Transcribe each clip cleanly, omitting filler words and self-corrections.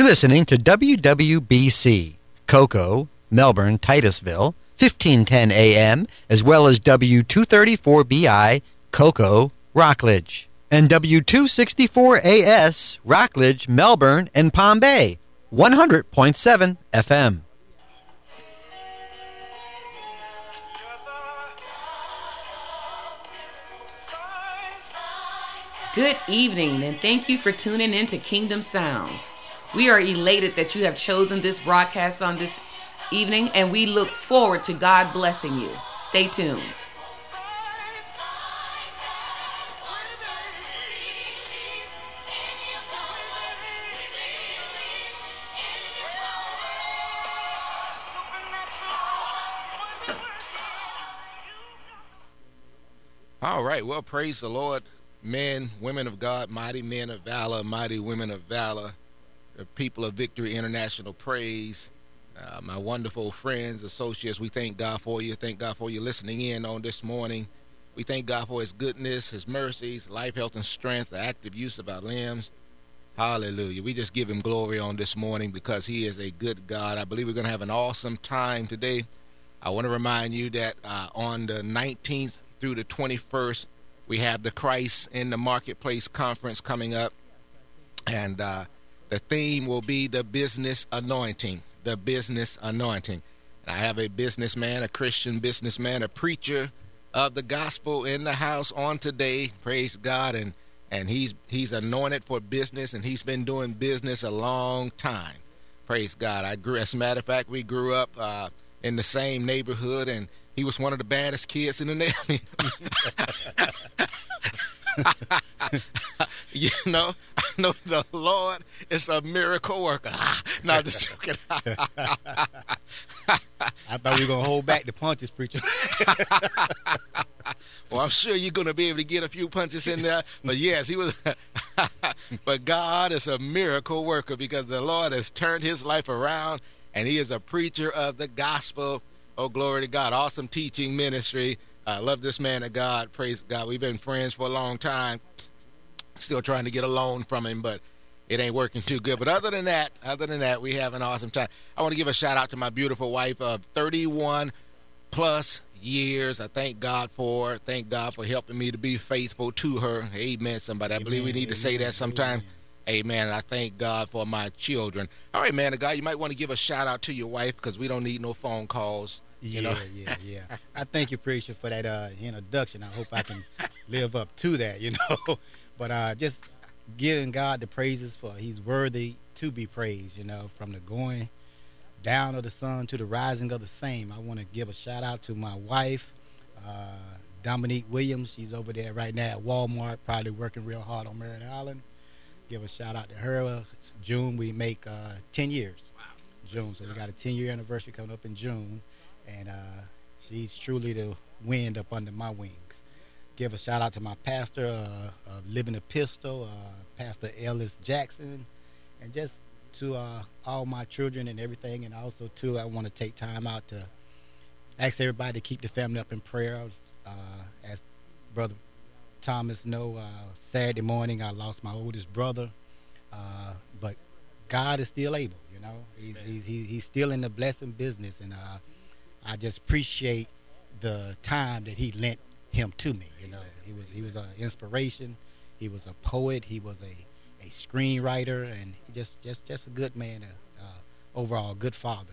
You're listening to WWBC, Cocoa, Melbourne, Titusville, 1510 AM, as well as W234BI, Cocoa, Rockledge, and W264AS, Rockledge, Melbourne, and Palm Bay, 100.7 FM. Good evening, and thank you for tuning in to Kingdom Sounds. We are elated that you have chosen this broadcast on this evening, and we look forward to God blessing you. Stay tuned. All right, well, praise the Lord. Men, women of God, mighty men of valor, mighty women of valor, the people of Victory International Praise, my wonderful friends, associates, we thank God for you. Thank God for you listening in on this morning. We thank God for his goodness, his mercies, life, health, and strength, the active use of our limbs. Hallelujah. We just give him glory on this morning because he is a good God. I believe we're going to have an awesome time today. I want to remind you that on the 19th through the 21st, we have the Christ in the Marketplace conference coming up, and the theme will be the business anointing, the business anointing. And I have a businessman, a Christian businessman, a preacher of the gospel in the house on today, praise God, and he's anointed for business, and he's been doing business a long time, praise God. As a matter of fact, we grew up in the same neighborhood, and he was one of the baddest kids in the neighborhood. You know, I know the Lord is a miracle worker. No, just joking. I thought we were going to hold back the punches, preacher. Well, I'm sure you're going to be able to get a few punches in there. But yes, he was. But God is a miracle worker because the Lord has turned his life around, and he is a preacher of the gospel. Oh, glory to God. Awesome teaching ministry. I love this man of God. Praise God. We've been friends for a long time. Still trying to get a loan from him, but it ain't working too good. But other than that, we have an awesome time. I want to give a shout out to my beautiful wife of 31 plus years. I thank God for helping me to be faithful to her. Amen, somebody. I believe we need to say that sometime. Amen. And I thank God for my children. All right, man of God, you might want to give a shout out to your wife because we don't need no phone calls. Yeah. I thank you, preacher, for that introduction. I hope I can live up to that, But just giving God the praises for he's worthy to be praised, from the going down of the sun to the rising of the same. I want to give a shout out to my wife, Dominique Williams. She's over there right now at Walmart, probably working real hard on Merritt Island. Give a shout out to her. June, we make 10 years. Wow. June, so we got a 10-year anniversary coming up in June. And she's truly the wind up under my wings. Give a shout out to my pastor of Living Epistle, Pastor Ellis Jackson, and just to all my children and everything. And also, too, I want to take time out to ask everybody to keep the family up in prayer. As Brother Thomas know, Saturday morning I lost my oldest brother, but God is still able. He's still in the blessing business, and I just appreciate the time that he lent him to me. He was an inspiration. He was a poet. He was a screenwriter, and just a good man. Overall, good father.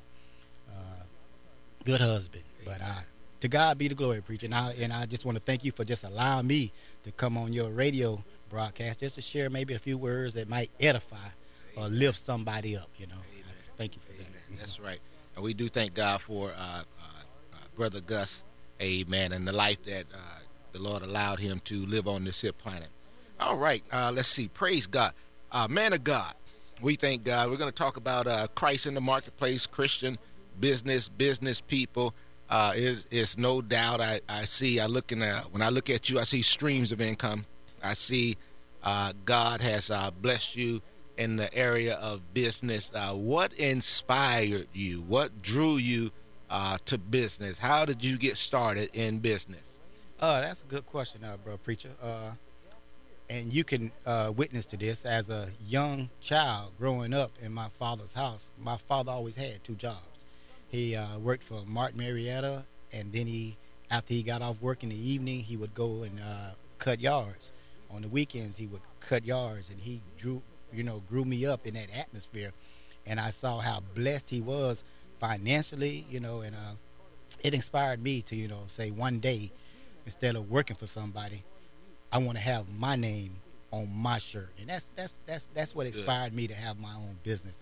Good husband. But to God be the glory, preacher. And I just want to thank you for just allowing me to come on your radio broadcast just to share maybe a few words that might edify or lift somebody up. Thank you for that. That's right. And we do thank God for Brother Gus, amen, and the life that the Lord allowed him to live on this here planet. All right, let's see. Praise God. Man of God, we thank God. We're going to talk about Christ in the Marketplace, Christian business people. It's no doubt when I look at you, I see streams of income. I see God has blessed you in the area of business. What inspired you? What drew you to business? How did you get started in business? That's a good question, bro, preacher. and you can witness to this. As a young child growing up in my father's house, my father always had two jobs. He worked for Martin Marietta, and then after he got off work in the evening, he would go and cut yards. On the weekends, he would cut yards, and he grew me up in that atmosphere, and I saw how blessed he was financially, and it inspired me to, say one day, instead of working for somebody, I want to have my name on my shirt, and that's what inspired me to have my own business,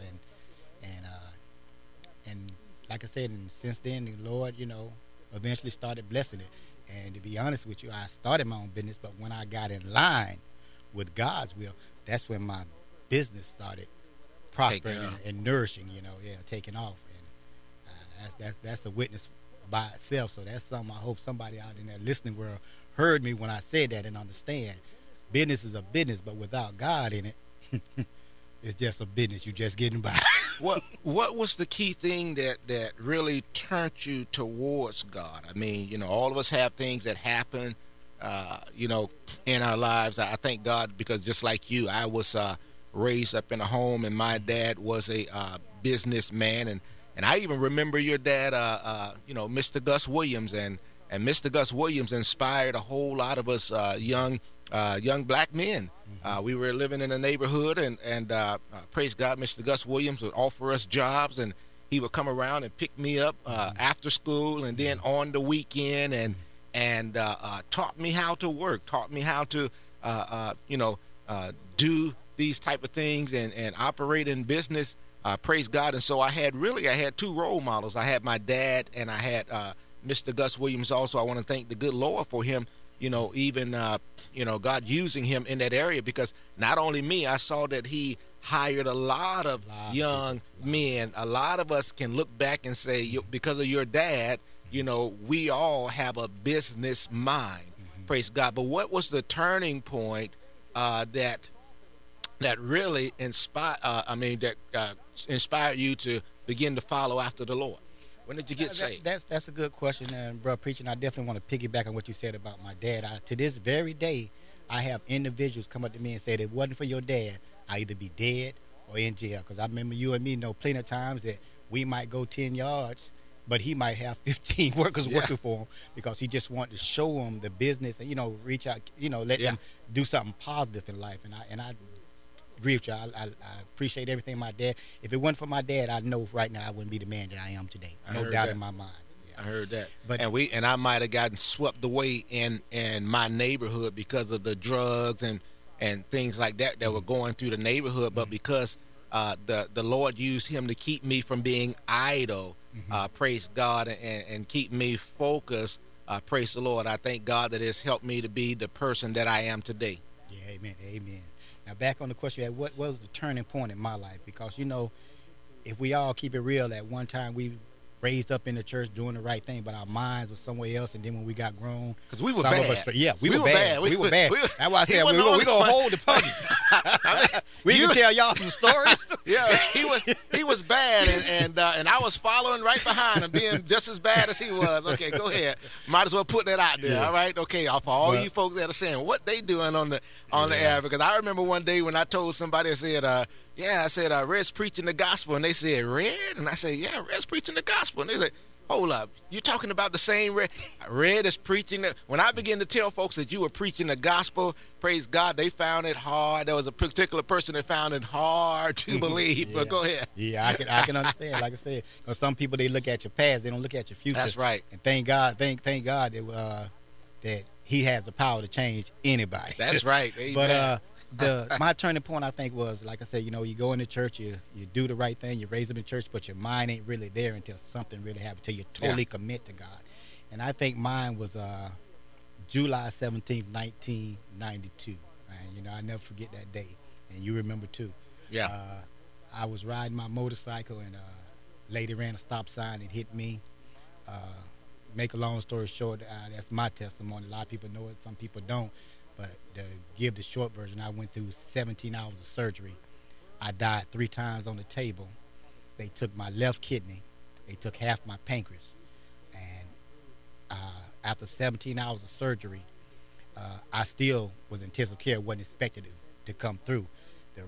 and like I said, and since then the Lord, eventually started blessing it. And to be honest with you, I started my own business, but when I got in line with God's will, that's when my business started prospering and nourishing, taking off, and that's a witness by itself. So that's something I hope somebody out in that listening world heard me when I said that and understand. Business is a business, but without God in it, it's just a business. You're just getting by. What was the key thing that really turned you towards God? I mean, all of us have things that happen, in our lives. I thank God because just like you, I was raised up in a home, and my dad was a businessman, and I even remember your dad, Mr. Gus Williams, and Mr. Gus Williams inspired a whole lot of us young black men. We were living in a neighborhood, and praise God, Mr. Gus Williams would offer us jobs, and he would come around and pick me up after school and then on the weekend, and taught me how to work, taught me how to do these type of things and operate in business. Praise God. And so I had two role models. I had my dad, and I had Mr. Gus Williams also. I want to thank the good Lord for him, God using him in that area, because not only me, I saw that he hired a lot of young men. A lot of us can look back and say, because of your dad, we all have a business mind. Praise God. But what was the turning point that really inspired you to begin to follow after the Lord? When did you get saved? That's a good question, and bro, preaching. I definitely want to piggyback on what you said about my dad. To this very day, I have individuals come up to me and say, "If it wasn't for your dad, I'd either be dead or in jail." Because I remember you and me know plenty of times that we might go 10 yards, but he might have 15 workers working for him, because he just wanted to show them the business and reach out, let them do something positive in life. And I agree with you. I appreciate everything my dad. If it wasn't for my dad, I know right now I wouldn't be the man that I am today. No doubt in my mind. I heard that. But I might have gotten swept away in my neighborhood because of the drugs and things like that were going through the neighborhood. But because the Lord used him to keep me from being idle, praise God, and keep me focused. Praise the Lord. I thank God that it's helped me to be the person that I am today. Yeah, amen. Now back on the question, what was the turning point in my life? Because if we all keep it real, at one time we raised up in the church doing the right thing, but our minds were somewhere else. And then when we got grown, because we were bad. We were bad. We were bad. That's why I said we're going to hold the punch. We can tell y'all some stories. Yeah, he was bad, and I was following right behind him, being just as bad as he was. Okay, go ahead. Might as well put that out there. Yeah. All right. Okay. For all you folks that are saying what they doing on the air, because I remember one day when I told somebody, I said, Red's preaching the gospel, and they said, Red? And I said, yeah, Red's preaching the gospel. And they said, hold up, you talking about the same Red? Red is preaching it. When I began to tell folks that you were preaching the gospel, praise God, they found it hard. There was a particular person that found it hard to believe. But go ahead. Yeah, I can understand. Like I said, because some people, they look at your past, they don't look at your future. That's right. And thank God that He has the power to change anybody. That's right. Amen. But my turning point, I think, was, like I said, you go into church, you do the right thing, you raise them in church, but your mind ain't really there until something really happens, until you totally commit to God. And I think mine was July 17th, 1992. And I never forget that day, and you remember too. Yeah. I was riding my motorcycle, and a lady ran a stop sign and hit me. Make a long story short, that's my testimony. A lot of people know it, some people don't. But to give the short version, I went through 17 hours of surgery. I died 3 times on the table. They took my left kidney. They took half my pancreas. And after 17 hours of surgery, I still was in intensive care, wasn't expected to come through. The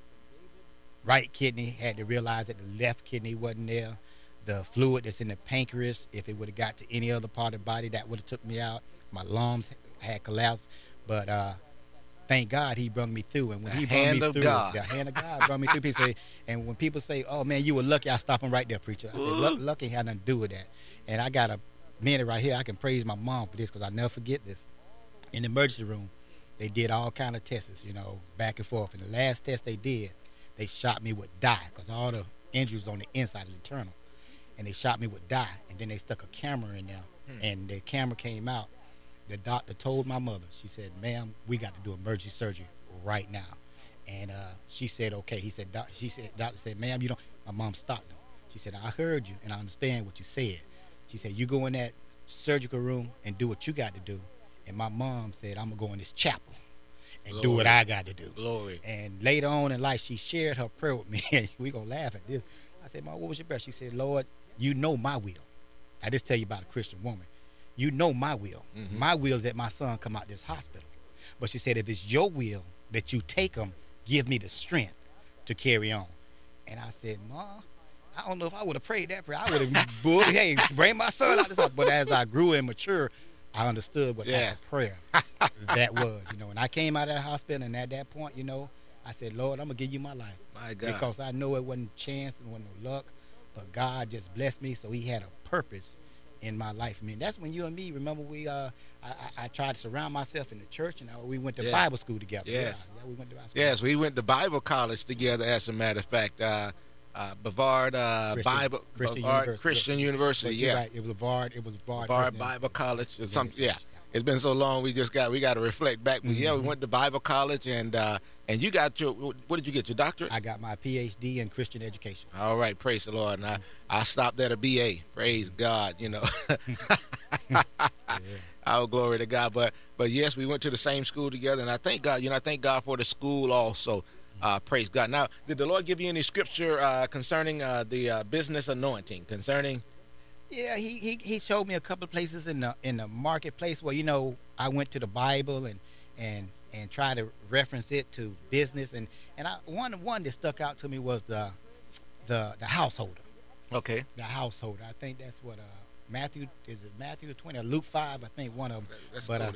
right kidney had to realize that the left kidney wasn't there. The fluid that's in the pancreas, if it would have got to any other part of the body, that would have took me out. My lungs had collapsed, but thank God he brought me through. And when he brought me through, the hand of God brought me through. People say, and when people say, "Oh man, you were lucky," I stop them right there, preacher. I said, "Lucky had nothing to do with that." And I got a minute right here. I can praise my mom for this because I never forget this. In the emergency room, they did all kind of tests, back and forth. And the last test they did, they shot me with dye because all the injuries on the inside was internal. And they shot me with dye, and then they stuck a camera in there, and the camera came out. The doctor told my mother, she said, "Ma'am, we got to do emergency surgery right now." And she said, "Okay." Doctor said, "Ma'am, you don't." My mom stopped him. She said, "I heard you, and I understand what you said." She said, "You go in that surgical room and do what you got to do." And my mom said, "I'm going to go in this chapel and do what I got to do." Glory. And later on in life, she shared her prayer with me. And we going to laugh at this. I said, "Mom, what was your prayer?" She said, "Lord, you know my will." I just tell you about a Christian woman. You know my will. Mm-hmm. My will is that my son come out this hospital. But she said, if it's your will that you take him, give me the strength to carry on. And I said, "Mom, I don't know if I would have prayed that prayer. I would have, hey, bring my son out this hospital." But as I grew and matured, I understood what type of prayer that was, And I came out of that hospital, and at that point, I said, "Lord, I'm going to give you my life." My God. Because I know it wasn't chance, it wasn't no luck, but God just blessed me, so he had a purpose in my life. I mean, that's when you and me, remember, I tried to surround myself in the church, and we went to Bible school together. Yes. Yeah, we went to Bible school. Yes, we went to Bible college together, as a matter of fact. Bavard Christian University. Yeah, right. It was Bavard Bible College. Or something. Yeah. It's been so long. We got to reflect back. But we went to Bible college, and you got what did you get? Your doctorate? I got my PhD in Christian education. All right, praise the Lord. And I stopped at a BA. Praise God. Our glory to God. But yes, we went to the same school together, and I thank God. I thank God for the school also. Praise God. Now, did the Lord give you any scripture concerning the business anointing? Yeah, he showed me a couple of places in the marketplace where I went to the Bible and tried to reference it to business, and one that stuck out to me was the householder. Okay. The householder. I think that's what Matthew 20 or Luke 5. I think one of them. Let's go there.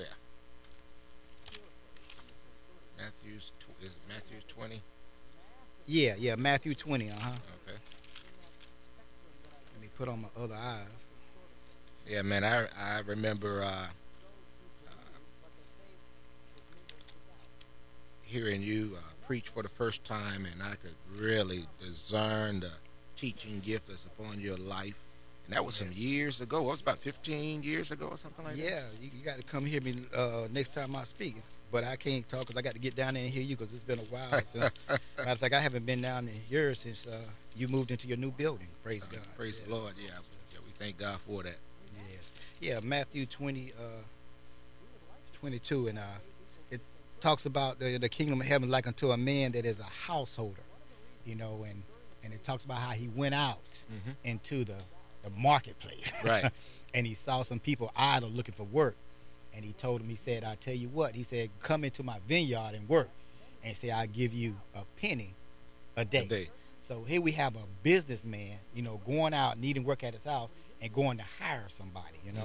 Is it Matthew 20? Yeah, Matthew 20. Okay. Let me put on my other eyes. Yeah, man, I remember hearing you preach for the first time, and I could really discern the teaching gift that's upon your life. And that was some years ago. It was about 15 years ago or something like that. Yeah, you got to come hear me next time I speak. But I can't talk because I got to get down there and hear you because it's been a while since. Matter of fact, I haven't been down in here since you moved into your new building. Praise God. Praise the Lord. Yeah, we thank God for that. Yes. Yeah, Matthew 20, 22, and it talks about the kingdom of heaven like unto a man that is a householder, and it talks about how he went out into the marketplace. Right. And he saw some people idle looking for work. And he told him, he said, "I'll tell you what," he said, "come into my vineyard and work." And he said, "I'll give you a penny a day. So here we have a businessman, going out needing work at his house and going to hire somebody, And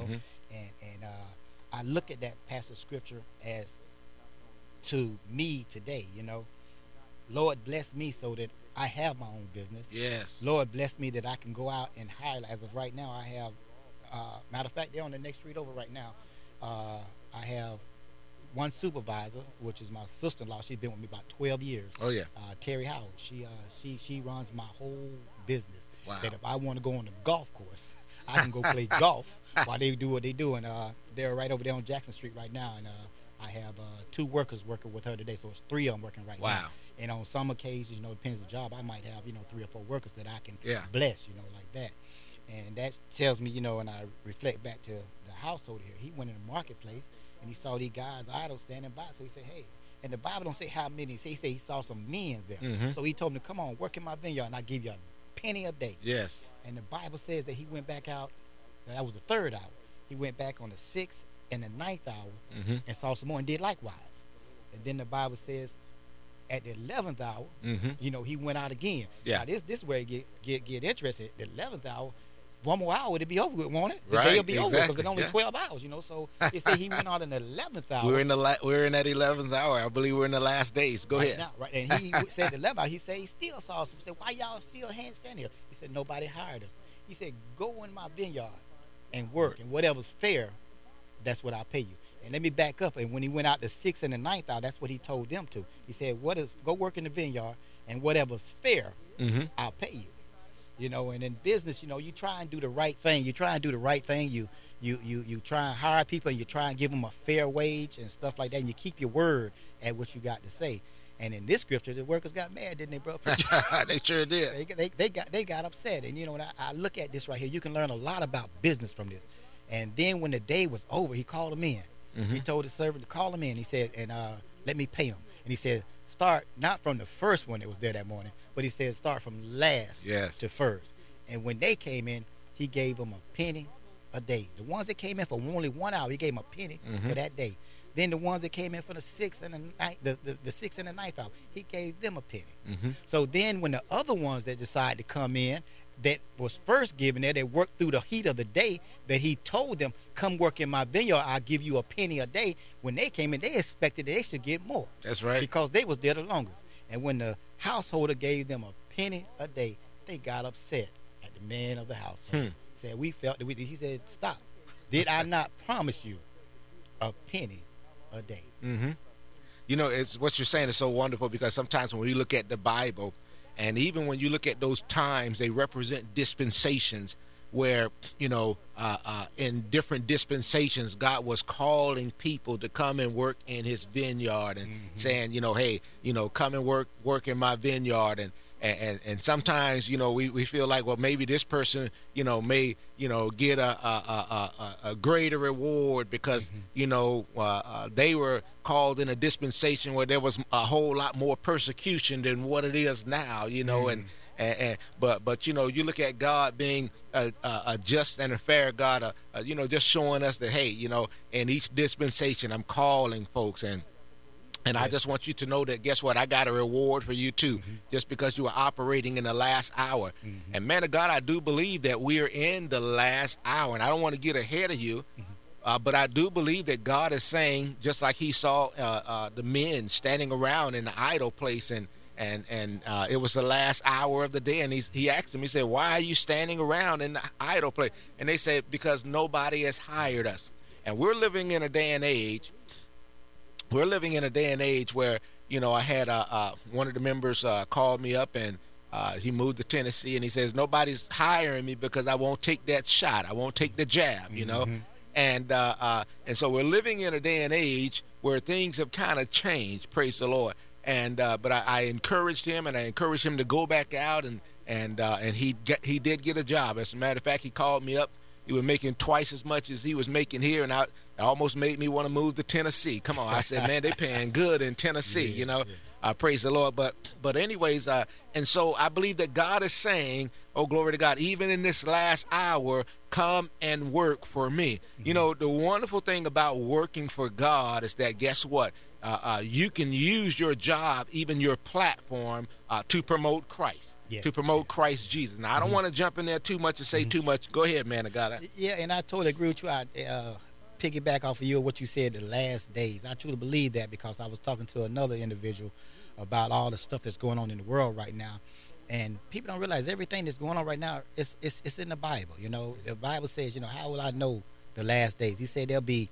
I look at that passage of scripture as to me today, Lord bless me so that I have my own business. Yes. Lord bless me that I can go out and hire. As of right now, I have, matter of fact, they're on the next street over right now. I have one supervisor, which is my sister-in-law. She's been with me about 12 years. Oh, yeah. Terry Howard. She runs my whole business. Wow. That if I want to go on the golf course, I can go play golf while they do what they do. And they're right over there on Jackson Street right now. And I have 2 workers working with her today, so it's 3 of them working right now. Wow. And on some occasions, depends on the job, I might have, 3 or 4 workers that I can bless, like that. And that tells me, and I reflect back to the household here. He went in the marketplace, and he saw these guys idle standing by. So he said, "Hey," and the Bible don't say how many. He said he saw some men there. Mm-hmm. So he told them to come on, work in my vineyard, and I'll give you a penny a day. Yes. And the Bible says that he went back out. That was the 3rd hour. He went back on the 6th in the ninth hour, and saw some more and did likewise. And then the Bible says, at the 11th hour, he went out again. Yeah. Now this is where it get interesting. The 11th hour, one more hour it'll be over with, won't it? The Right, day will be over because exactly, it's only yeah. 12 hours. So it said he went out in the 11th hour. We're in that 11th hour. I believe we're in the last days. Go ahead. Now, right, and he said the 11th hour. He said he still saw some. He said, why y'all still standing here? He said nobody hired us. He said go in my vineyard and work, and whatever's fair, that's what I'll pay you. And let me back up. And when he went out the 6th and the 9th hour, that's what he told them to. He said, go work in the vineyard, and whatever's fair, I'll pay you. And in business, you try and do the right thing. You try and do the right thing. You try and hire people, and you try and give them a fair wage and stuff like that. And you keep your word at what you got to say. And in this scripture, the workers got mad, didn't they, bro? They sure did. They got upset. And when I look at this right here, you can learn a lot about business from this. And then when the day was over, he called them in. He told the servant to call him in. He said, and let me pay him. And he said, start not from the first one that was there that morning, but he said start from last to first. And when they came in, he gave them a penny a day. The ones that came in for only 1 hour, he gave them a penny for that day. Then the ones that came in for the 6th and the 6th and the 9th hour, he gave them a penny. So then when the other ones that decided to come in, that was first given there, they worked through the heat of the day, that he told them, come work in my vineyard, I'll give you a penny a day. When they came in, they expected they should get more. That's right. Because they was there the longest. And when the householder gave them a penny a day, they got upset at the man of the household. Said, we felt that he said, stop. Did I not promise you a penny a day? It's what you're saying is so wonderful, because sometimes when we look at the Bible, and even when you look at those times, they represent dispensations where, in different dispensations, God was calling people to come and work in his vineyard and saying, hey, come and work in my vineyard. And sometimes, we feel like, well, maybe this person, may, get a greater reward because, they were called in a dispensation where there was a whole lot more persecution than what it is now, but you look at God being a just and a fair God, just showing us that, hey, in each dispensation, I'm calling folks, and I just want you to know that, guess what? I got a reward for you too, just because you are operating in the last hour. And man of God, I do believe that we are in the last hour, and I don't want to get ahead of you, but I do believe that God is saying, just like he saw the men standing around in the idle place, and it was the last hour of the day, and he asked them, he said, why are you standing around in the idle place? And they said, because nobody has hired us. And we're living in a day and age where, I had one of the members called me up, and he moved to Tennessee, and he says, nobody's hiring me because I won't take that shot. I won't take the jab, And so we're living in a day and age where things have kind of changed, praise the Lord. And but I encouraged him, and I encouraged him to go back out, and he did get a job. As a matter of fact, he called me up. He was making twice as much as he was making here, and it almost made me want to move to Tennessee. Come on, I said, man, they paying good in Tennessee, praise the Lord. But anyways, and so I believe that God is saying, oh, glory to God, even in this last hour, come and work for me. The wonderful thing about working for God is that, guess what? You can use your job, even your platform, to promote Christ. To promote Christ Jesus. Now, I don't want to jump in there too much and say too much. Go ahead, man of God. Yeah, and I totally agree with you. I piggyback off of you what you said, the last days. I truly believe that, because I was talking to another individual about all the stuff that's going on in the world right now. And people don't realize everything that's going on right now, it's in the Bible. The Bible says, how will I know the last days? He said there'll be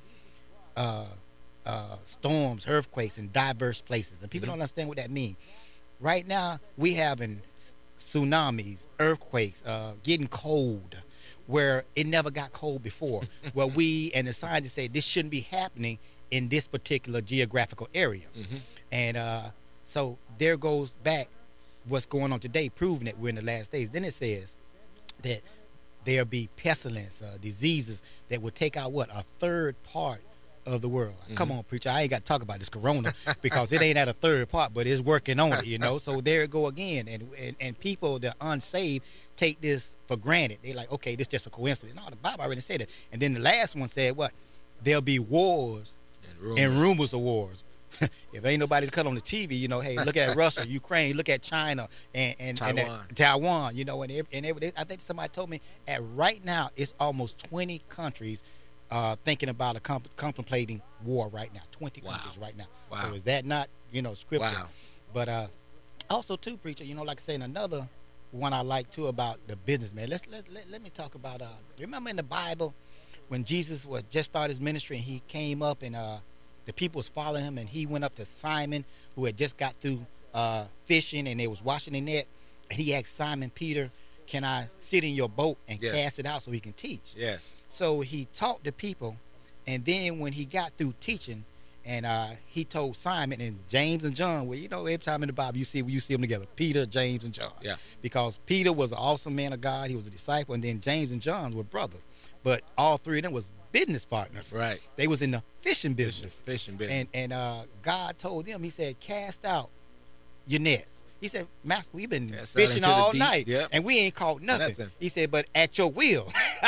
storms, earthquakes in diverse places. And people don't understand what that means. Right now, we having tsunamis, earthquakes, getting cold, where it never got cold before. Well, we and the scientists say this shouldn't be happening in this particular geographical area. And so there goes back what's going on today, proving that we're in the last days. Then it says that there'll be pestilence, diseases that will take out a third part of the world. Come on, preacher, I ain't got to talk about this corona because it ain't at a third part, but it's working on it, So there it go again. And people that are unsaved take this for granted. They like, okay, this just a coincidence. No, the Bible already said it. And then the last one said what? there'll be wars and rumors of wars. If ain't nobody to cut on the TV, you know, hey, look at Russia, Ukraine, look at China and Taiwan, you know, I think somebody told me right now it's almost 20 countries thinking about contemplating war right now. 20 countries right now. Wow. So is that not, you know, scripture? Wow. But also too, preacher, you know, like I say, another one I like too about the businessman. Let me talk about. Remember in the Bible when Jesus was just started his ministry and he came up and the people was following him and he went up to Simon who had just got through fishing and they was washing the net and he asked Simon Peter, "Can I sit in your boat and cast it out so he can teach?" Yes. So he taught the people, and then when he got through teaching, and he told Simon and James and John, well, you know, every time in the Bible you see them together, Peter, James, and John. Yeah. Because Peter was an awesome man of God, he was a disciple, and then James and John were brothers. But all three of them was business partners. Right. They was in the fishing business. Fishing business. And God told them, he said, cast out your nets. He said, Master, we've been fishing all night, and we ain't caught nothing. He said, but at your will.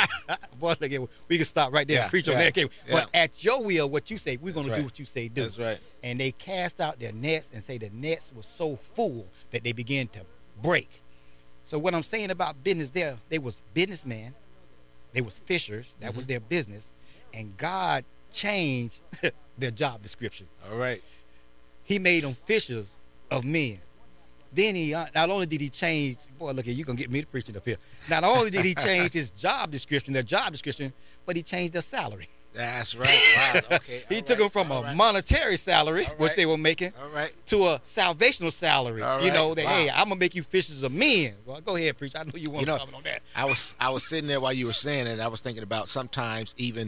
Boy, look at, we can stop right there and preach on that. But at your will, what you say, we're going to do what you say do. That's right. And they cast out their nets and say the nets were so full that they began to break. So what I'm saying about business there, they was businessmen, they was fishers, that was their business, and God changed their job description. All right. He made them fishers of men. Then he not only did he change, boy, look at you gonna get me to preaching up here. Not only did he change his job description, but he changed their salary. That's right. Wow. Okay. He took them from a monetary salary, which they were making, to a salvational salary. You know that hey, I'm gonna make you fishers of men. Well, go ahead, preach. I know you want to comment on that. I was sitting there while you were saying it. I was thinking about sometimes even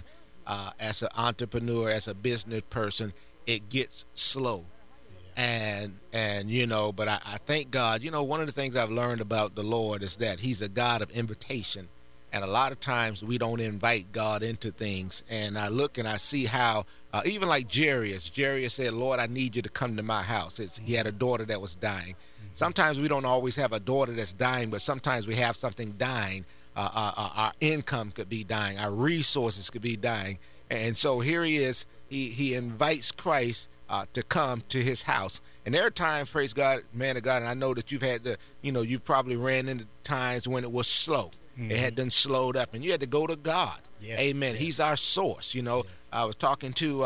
as an entrepreneur, as a business person, it gets slow. And you know, but I thank God, you know, one of the things I've learned about the Lord is that he's a God of invitation. And a lot of times we don't invite God into things. And I look and I see how, even like Jairus said, Lord, I need you to come to my house. He had a daughter that was dying. Sometimes we don't always have a daughter that's dying, but sometimes we have something dying. Our income could be dying. Our resources could be dying. And so here he is. He invites Christ to come to his house. And there are times, praise God, man of God, and I know that you've had you've probably ran into times when it was slow. It had done slowed up, and you had to go to God. Yes, amen. Yes. He's our source. You know, yes. I was talking to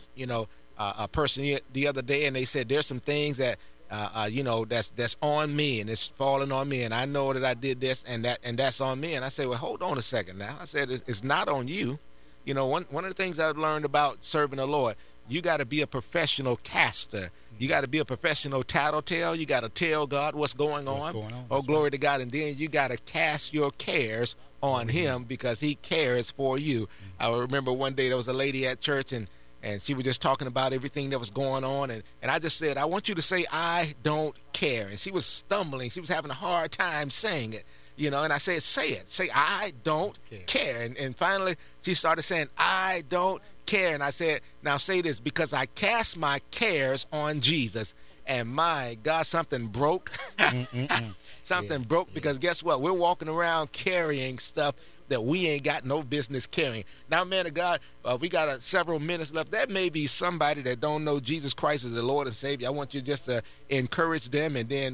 a person the other day, and they said there's some things that that's on me, and it's falling on me, and I know that I did this, and that's on me. And I said, well, hold on a second now. I said it's not on you. You know, one of the things I've learned about serving the Lord, you got to be a professional caster. You got to be a professional tattletale. You got to tell God what's going on. Oh, glory to God. And then you got to cast your cares on him because he cares for you. I remember one day there was a lady at church and she was just talking about everything that was going on. And I just said, I want you to say, I don't care. And she was stumbling. She was having a hard time saying it. You know, and I said, say it. Say, I don't care. And finally, she started saying, I don't care. And I said, now say this, because I cast my cares on Jesus. And my God, something broke. Something broke because guess what? We're walking around carrying stuff that we ain't got no business carrying. Now, man of God, we got several minutes left. There may be somebody that don't know Jesus Christ as the Lord and Savior. I want you just to encourage them and then,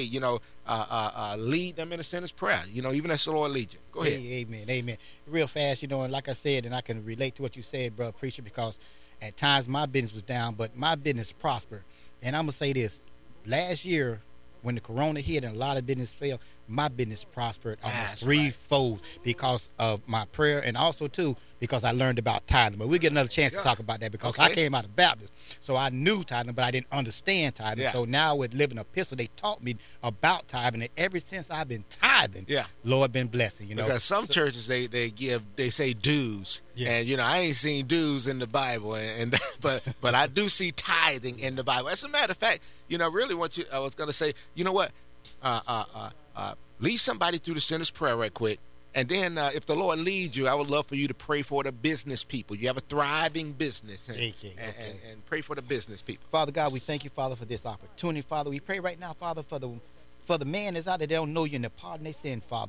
lead them in a sinner's prayer. You know, even as the Lord leads you. Go ahead. Amen. Real fast, you know, and like I said, and I can relate to what you said, brother preacher, because at times my business was down, but my business prospered. And I'm going to say this. Last year, when the corona hit and a lot of business failed, my business prospered almost threefold because of my prayer, and also too because I learned about tithing. But we'll get another chance to talk about that because I came out of Baptist, so I knew tithing, but I didn't understand tithing. So now with Living Epistle, they taught me about tithing, and ever since I've been tithing, Lord been blessing. You know, because some churches they say dues, and you know I ain't seen dues in the Bible, and but I do see tithing in the Bible. As a matter of fact, you know, really I was going to say, you know what, lead somebody through the sinner's prayer right quick. And then if the Lord leads you, I would love for you to pray for the business people. You have a thriving business. And pray for the business people. Father God, we thank you, Father, for this opportunity. Father, we pray right now, Father, for the man that's out there that don't know you and the pardon they sin, Father.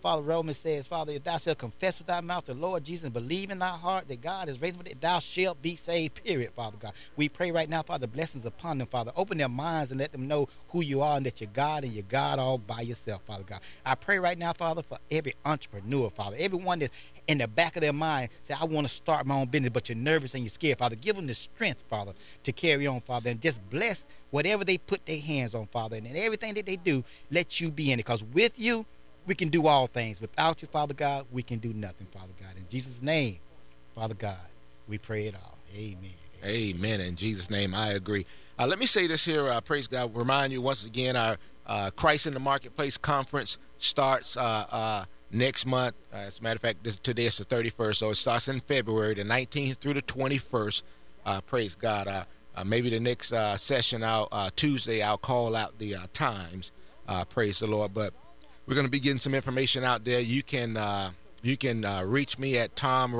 Father, Romans says, Father, if thou shalt confess with thy mouth the Lord Jesus and believe in thy heart that God is raised from the dead, thou shalt be saved, period, Father God. We pray right now, Father, blessings upon them, Father. Open their minds and let them know who you are and that you're God and you're God all by yourself, Father God. I pray right now, Father, for every entrepreneur, Father, everyone that's in the back of their mind say, I want to start my own business, but you're nervous and you're scared, Father. Give them the strength, Father, to carry on, Father, and just bless whatever they put their hands on, Father, and in everything that they do, let you be in it, because with you, we can do all things. Without you, Father God, we can do nothing, Father God. In Jesus' name, Father God, we pray it all. Amen. Amen. In Jesus' name, I agree. Let me say this here, praise God. Remind you once again, our Christ in the Marketplace conference starts next month. As a matter of fact, today is the 31st, so it starts in February, the 19th through the 21st. Praise God. Maybe the next session, Tuesday, I'll call out the times. Praise the Lord. But we're going to be getting some information out there. You can reach me at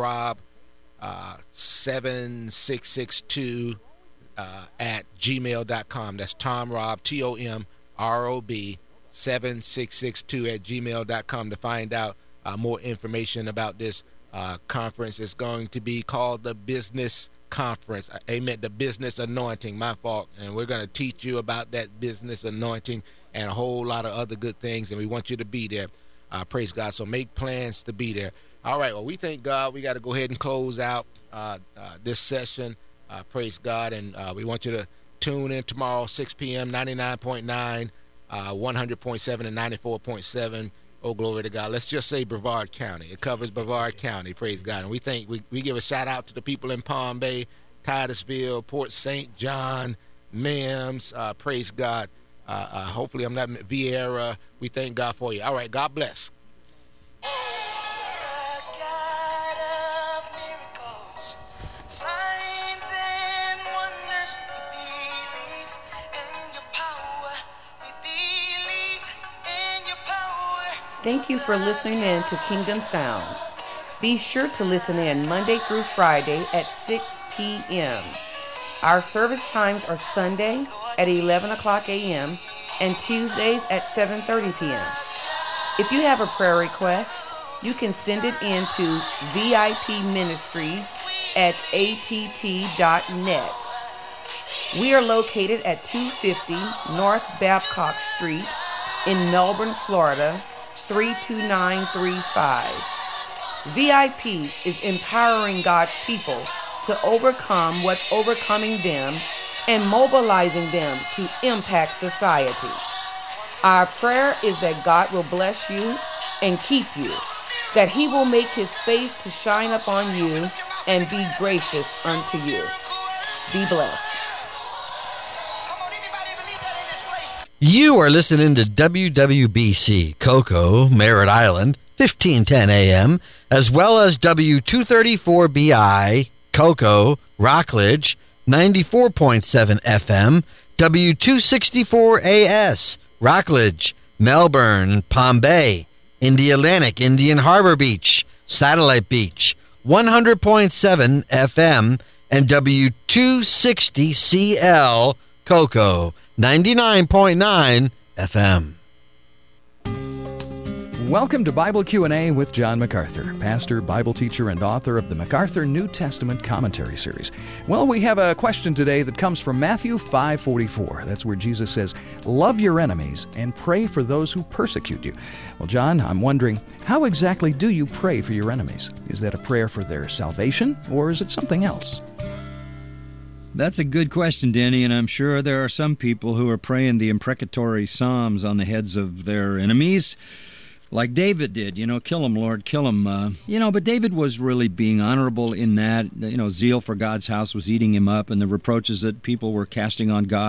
tomrob7662 at gmail.com. That's tomrob, TOMROB 7662 at gmail.com to find out more information about this conference. It's going to be called the Business Conference. Amen. The Business Anointing. My fault. And we're going to teach you about that business anointing and a whole lot of other good things, and we want you to be there. Praise God. So make plans to be there. All right. Well, we thank God. We got to go ahead and close out this session. Praise God. And we want you to tune in tomorrow, 6 p.m., 99.9, 100.7, and 94.7. Oh, glory to God. Let's just say Brevard County. It covers Brevard County. Praise God. And we think we give a shout out to the people in Palm Bay, Titusville, Port St. John, Mims. Praise God. Hopefully I'm not Vieira. We thank God for you. All right. God bless. Thank you for listening in to Kingdom Sounds. Be sure to listen in Monday through Friday at 6 p.m. Our service times are Sunday at 11 o'clock a.m. and Tuesdays at 7:30 p.m. If you have a prayer request, you can send it in to vipministries@att.net. We are located at 250 North Babcock Street in Melbourne, Florida, 32935. VIP is empowering God's people to overcome what's overcoming them and mobilizing them to impact society. Our prayer is that God will bless you and keep you, that he will make his face to shine upon you and be gracious unto you. Be blessed. You are listening to WWBC Cocoa, Merritt Island, 1510 AM, as well as W234BI Cocoa, Rockledge, 94.7 FM, W264AS, Rockledge, Melbourne, Palm Bay, Indialantic, Indian Harbor Beach, Satellite Beach, 100.7 FM, and W260CL Cocoa, 99.9 FM. Welcome to Bible Q&A with John MacArthur, pastor, Bible teacher, and author of the MacArthur New Testament Commentary Series. Well, we have a question today that comes from Matthew 5:44. That's where Jesus says, "Love your enemies and pray for those who persecute you." Well, John, I'm wondering, how exactly do you pray for your enemies? Is that a prayer for their salvation, or is it something else? That's a good question, Denny, and I'm sure there are some people who are praying the imprecatory psalms on the heads of their enemies, like David did, kill them, Lord, kill them. But David was really being honorable in that, zeal for God's house was eating him up, and the reproaches that people were casting on God